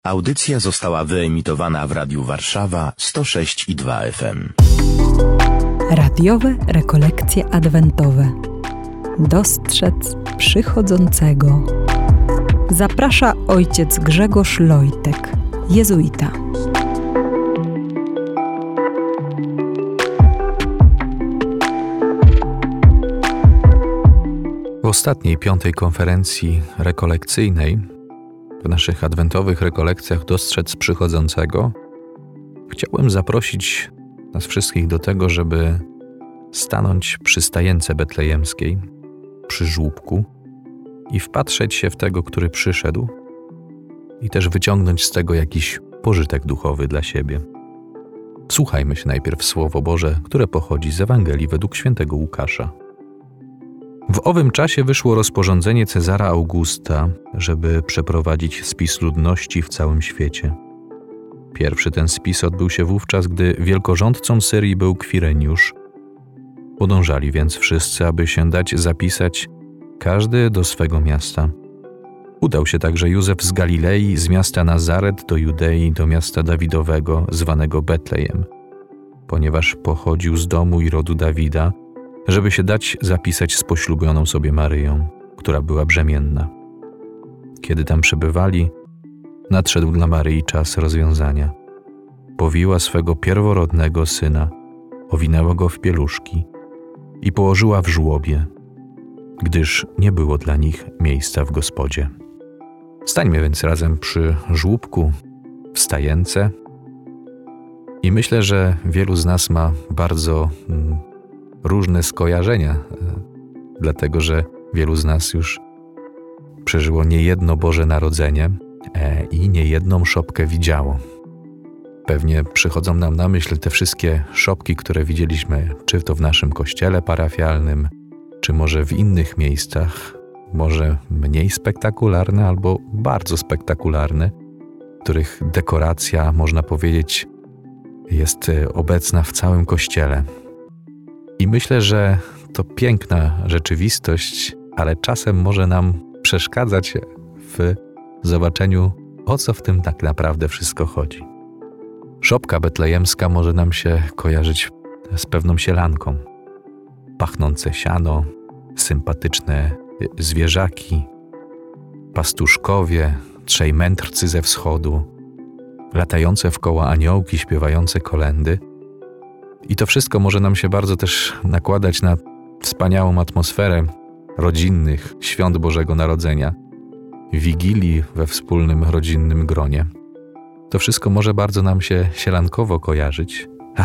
Audycja została wyemitowana w Radiu Warszawa 106,2 FM. Radiowe rekolekcje adwentowe. Dostrzec przychodzącego. Zaprasza ojciec Grzegorz Lojtek, jezuita. W ostatniej, 5. konferencji rekolekcyjnej, w naszych adwentowych rekolekcjach Dostrzec przychodzącego, chciałbym zaprosić nas wszystkich do tego, żeby stanąć przy stajence betlejemskiej, przy żłóbku i wpatrzeć się w tego, który przyszedł i też wyciągnąć z tego jakiś pożytek duchowy dla siebie. Wsłuchajmy się najpierw w Słowo Boże, które pochodzi z Ewangelii według świętego Łukasza. W owym czasie wyszło rozporządzenie Cezara Augusta, żeby przeprowadzić spis ludności w całym świecie. Pierwszy ten spis odbył się wówczas, gdy wielkorządcą Syrii był Kwireniusz. Podążali więc wszyscy, aby się dać zapisać, każdy do swego miasta. Udał się także Józef z Galilei, z miasta Nazaret do Judei, do miasta Dawidowego, zwanego Betlejem, ponieważ pochodził z domu i rodu Dawida, żeby się dać zapisać z poślubioną sobie Maryją, która była brzemienna. Kiedy tam przebywali, nadszedł dla Maryi czas rozwiązania. Powiła swego pierworodnego syna, owinęła go w pieluszki i położyła w żłobie, gdyż nie było dla nich miejsca w gospodzie. Stańmy więc razem przy żłóbku, w stajence, i myślę, że wielu z nas ma bardzo różne skojarzenia, dlatego że wielu z nas już przeżyło niejedno Boże Narodzenie i niejedną szopkę widziało. Pewnie przychodzą nam na myśl te wszystkie szopki, które widzieliśmy, czy to w naszym kościele parafialnym, czy może w innych miejscach, może mniej spektakularne albo bardzo spektakularne, których dekoracja, można powiedzieć, jest obecna w całym kościele. I myślę, że to piękna rzeczywistość, ale czasem może nam przeszkadzać w zobaczeniu, o co w tym tak naprawdę wszystko chodzi. Szopka betlejemska może nam się kojarzyć z pewną sielanką. Pachnące siano, sympatyczne zwierzaki, pastuszkowie, trzej mędrcy ze wschodu, latające wkoło aniołki, śpiewające kolędy. I to wszystko może nam się bardzo też nakładać na wspaniałą atmosferę rodzinnych świąt Bożego Narodzenia, wigilii we wspólnym rodzinnym gronie. To wszystko może bardzo nam się sielankowo kojarzyć, a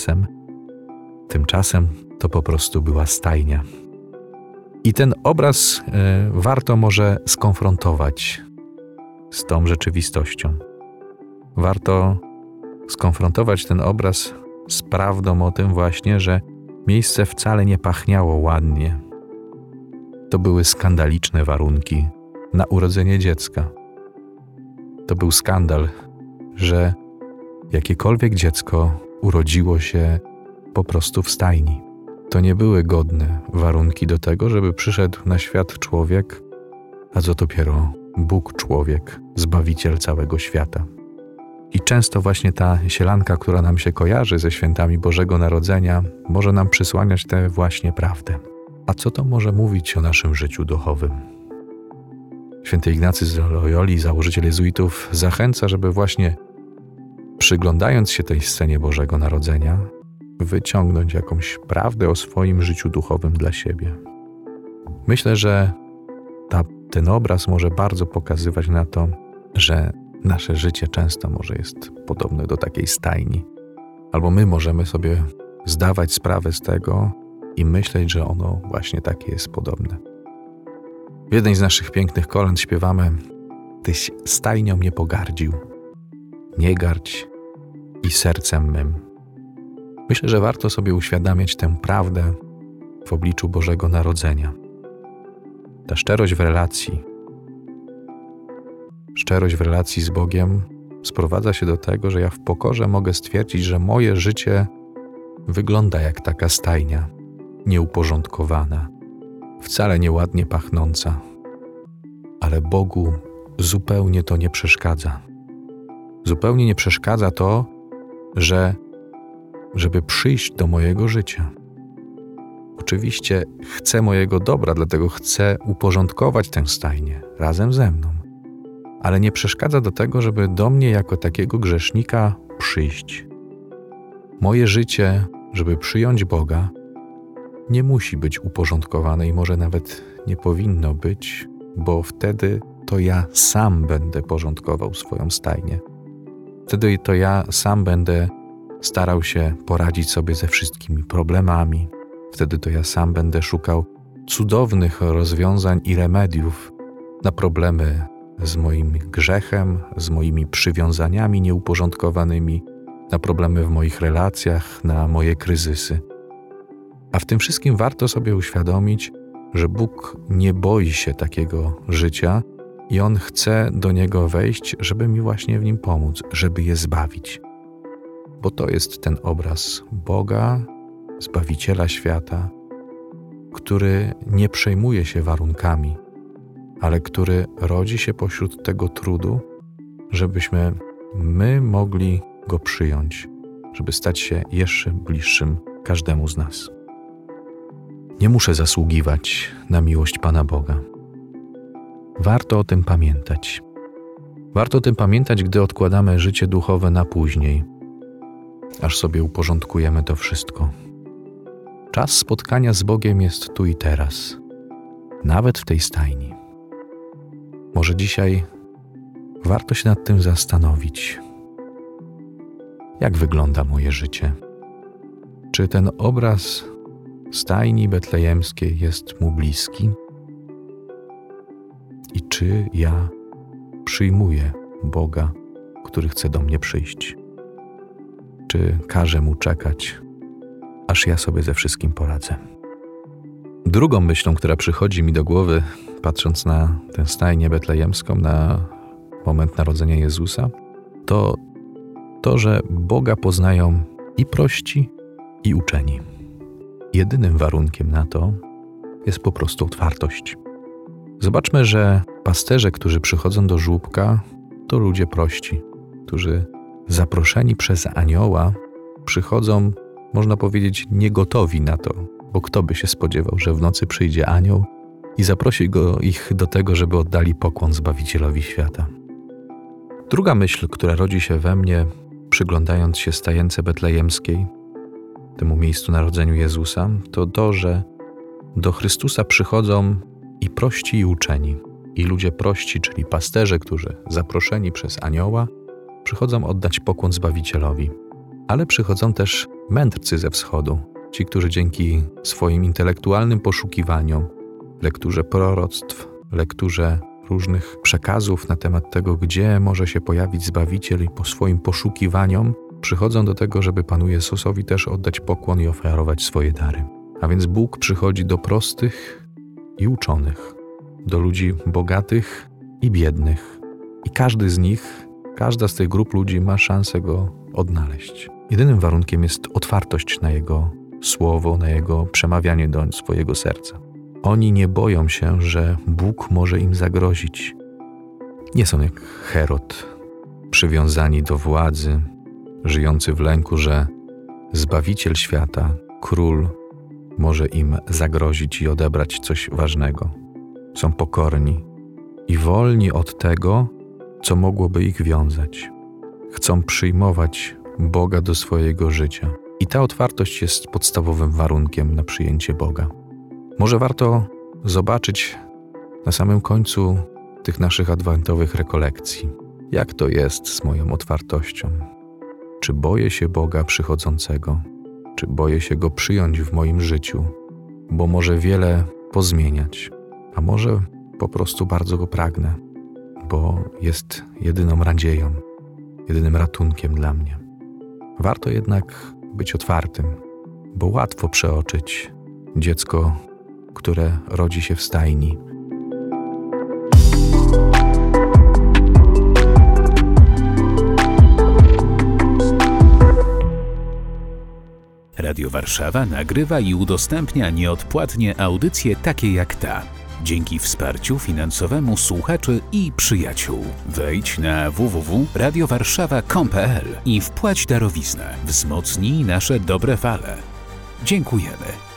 tymczasem to po prostu była stajnia. I ten obraz warto może skonfrontować z tą rzeczywistością. Warto skonfrontować ten obraz z prawdą o tym właśnie, że miejsce wcale nie pachniało ładnie. To były skandaliczne warunki na urodzenie dziecka. To był skandal, że jakiekolwiek dziecko urodziło się po prostu w stajni. To nie były godne warunki do tego, żeby przyszedł na świat człowiek, a co dopiero Bóg człowiek, Zbawiciel całego świata. I często właśnie ta sielanka, która nam się kojarzy ze świętami Bożego Narodzenia, może nam przysłaniać tę właśnie prawdę. A co to może mówić o naszym życiu duchowym? Święty Ignacy z Loyoli, założyciel jezuitów, zachęca, żeby właśnie przyglądając się tej scenie Bożego Narodzenia, wyciągnąć jakąś prawdę o swoim życiu duchowym dla siebie. Myślę, że ten obraz może bardzo pokazywać na to, że nasze życie często może jest podobne do takiej stajni. Albo my możemy sobie zdawać sprawę z tego i myśleć, że ono właśnie takie jest podobne. W jednej z naszych pięknych kolęd śpiewamy: Tyś stajnią mnie pogardził, nie gardź i sercem mym. Myślę, że warto sobie uświadamiać tę prawdę w obliczu Bożego Narodzenia. Ta szczerość w relacji z Bogiem sprowadza się do tego, że ja w pokorze mogę stwierdzić, że moje życie wygląda jak taka stajnia, nieuporządkowana, wcale nieładnie pachnąca, ale Bogu zupełnie to nie przeszkadza. Zupełnie nie przeszkadza to, żeby przyjść do mojego życia. Oczywiście chcę mojego dobra, dlatego chcę uporządkować tę stajnię razem ze mną. Ale nie przeszkadza do tego, żeby do mnie jako takiego grzesznika przyjść. Moje życie, żeby przyjąć Boga, nie musi być uporządkowane i może nawet nie powinno być, bo wtedy to ja sam będę porządkował swoją stajnię. Wtedy to ja sam będę starał się poradzić sobie ze wszystkimi problemami. Wtedy to ja sam będę szukał cudownych rozwiązań i remediów na problemy z moim grzechem, z moimi przywiązaniami nieuporządkowanymi, na problemy w moich relacjach, na moje kryzysy. A w tym wszystkim warto sobie uświadomić, że Bóg nie boi się takiego życia i On chce do niego wejść, żeby mi właśnie w nim pomóc, żeby je zbawić. Bo to jest ten obraz Boga, Zbawiciela świata, który nie przejmuje się warunkami, ale który rodzi się pośród tego trudu, żebyśmy my mogli Go przyjąć, żeby stać się jeszcze bliższym każdemu z nas. Nie muszę zasługiwać na miłość Pana Boga. Warto o tym pamiętać. Warto o tym pamiętać, gdy odkładamy życie duchowe na później, aż sobie uporządkujemy to wszystko. Czas spotkania z Bogiem jest tu i teraz, nawet w tej stajni. Może dzisiaj warto się nad tym zastanowić. Jak wygląda moje życie? Czy ten obraz stajni betlejemskiej jest mu bliski? I czy ja przyjmuję Boga, który chce do mnie przyjść? Czy każę mu czekać, aż ja sobie ze wszystkim poradzę? Drugą myślą, która przychodzi mi do głowy, patrząc na tę stajnię betlejemską, na moment narodzenia Jezusa, to, że Boga poznają i prości, i uczeni. Jedynym warunkiem na to jest po prostu otwartość. Zobaczmy, że pasterze, którzy przychodzą do żłóbka, to ludzie prości, którzy zaproszeni przez anioła przychodzą, można powiedzieć, niegotowi na to, bo kto by się spodziewał, że w nocy przyjdzie anioł i zaprosi ich do tego, żeby oddali pokłon Zbawicielowi świata. Druga myśl, która rodzi się we mnie, przyglądając się stajence betlejemskiej, temu miejscu narodzeniu Jezusa, to, że do Chrystusa przychodzą i prości, i uczeni. I ludzie prości, czyli pasterze, którzy zaproszeni przez anioła, przychodzą oddać pokłon Zbawicielowi. Ale przychodzą też mędrcy ze wschodu, ci, którzy dzięki swoim intelektualnym poszukiwaniom, lekturze proroctw, lekturze różnych przekazów na temat tego, gdzie może się pojawić Zbawiciel, i po swoim poszukiwaniom przychodzą do tego, żeby Panu Jezusowi też oddać pokłon i ofiarować swoje dary. A więc Bóg przychodzi do prostych i uczonych, do ludzi bogatych i biednych. I każdy z nich, każda z tych grup ludzi ma szansę Go odnaleźć. Jedynym warunkiem jest otwartość na Jego słowo, na Jego przemawianie do swojego serca. Oni nie boją się, że Bóg może im zagrozić. Nie są jak Herod, przywiązani do władzy, żyjący w lęku, że Zbawiciel świata, Król, może im zagrozić i odebrać coś ważnego. Są pokorni i wolni od tego, co mogłoby ich wiązać. Chcą przyjmować Boga do swojego życia. I ta otwartość jest podstawowym warunkiem na przyjęcie Boga. Może warto zobaczyć na samym końcu tych naszych adwentowych rekolekcji, jak to jest z moją otwartością. Czy boję się Boga przychodzącego? Czy boję się Go przyjąć w moim życiu? Bo może wiele pozmieniać, a może po prostu bardzo Go pragnę, bo jest jedyną nadzieją, jedynym ratunkiem dla mnie. Warto jednak być otwartym, bo łatwo przeoczyć dziecko, które rodzi się w stajni. Radio Warszawa nagrywa i udostępnia nieodpłatnie audycje takie jak ta. dzięki wsparciu finansowemu słuchaczy i przyjaciół. Wejdź na www.radiowarszawa.com.pl i wpłać darowiznę. Wzmocnij nasze dobre fale. Dziękujemy.